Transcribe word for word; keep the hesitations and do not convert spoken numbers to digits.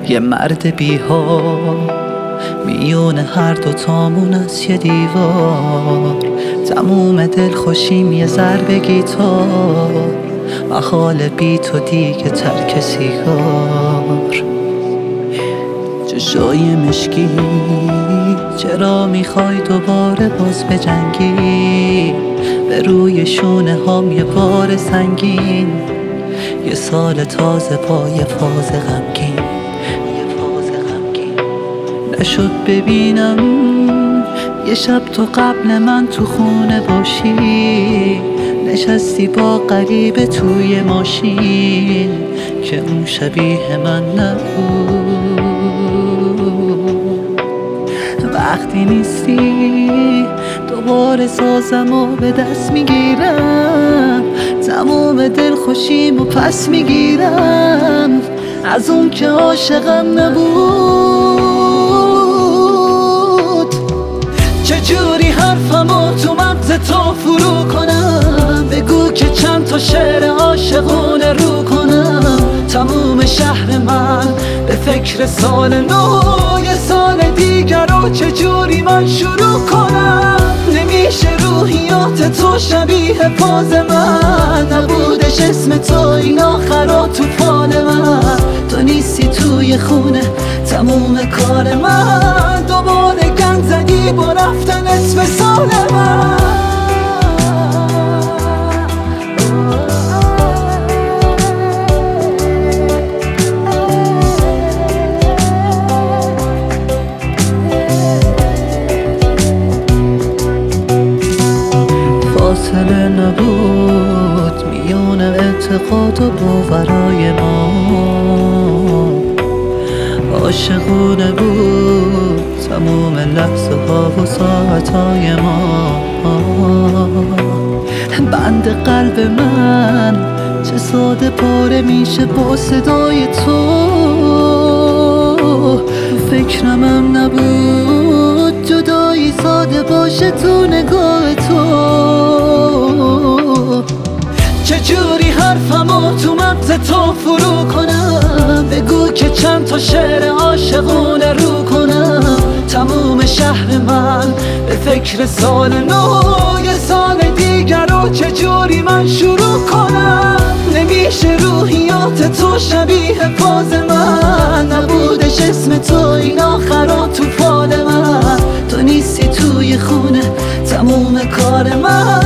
یه مرد بی‌حال میون هر دوتامون از یه دیوار، تموم دل خوشیم یه ضرب گیتار، محال بی تو دیگه ترک سیگار. چشای مشکی چرا میخوای دوباره باز بجنگی؟ به روی شونه هام یه بار سنگین، یه سال تازه با یه فاز غمگین، یه فاز غمگین. نشد ببینم یه شب تو قبل من تو خونه باشی، نشستی با غریبه توی ماشین که اون شبیه من نبود. وقتی نیستی دوباره سازمو به دست میگیرم، تمام دل خوشیمو پس میگیرم از اون که عاشقم نبود. چجوری حرفمو تو مغز تو فرو کنم؟ بگو که چند تا شعر عاشقونه رو کنم. تموم شهر من به فکر سال نو، یه سال دیگر رو چجوری من شروع کنم؟ نمیشه روحیات تو شبیه پاز من، نبودش اسم تو این آخرا تو فال من. تو نیستی توی خونه تموم کار من، دوباره گند زدی با رفتن اسم سال من. فاصله نبود میون اعتقاد و باورای ما، عاشقونه بود تموم لحظه ها و ساعتهای ما. بند قلب من چه ساده پاره میشه با صدای تو، فکرمم نبود جدایی ساده باشه تو نگاه تو. چجوری حرفمو تو مغز تو فرو کنم؟ بگو که چند تا شعر عاشقونه رو کنم. تموم شهر من به فکر سال نو، یه سال دیگر رو چجوری من شروع کنم؟ نمیشه روحیات تو شبیه پاز من، نبودش اسم تو این آخرا تو فال من. تو نیستی توی خونه تموم کار من،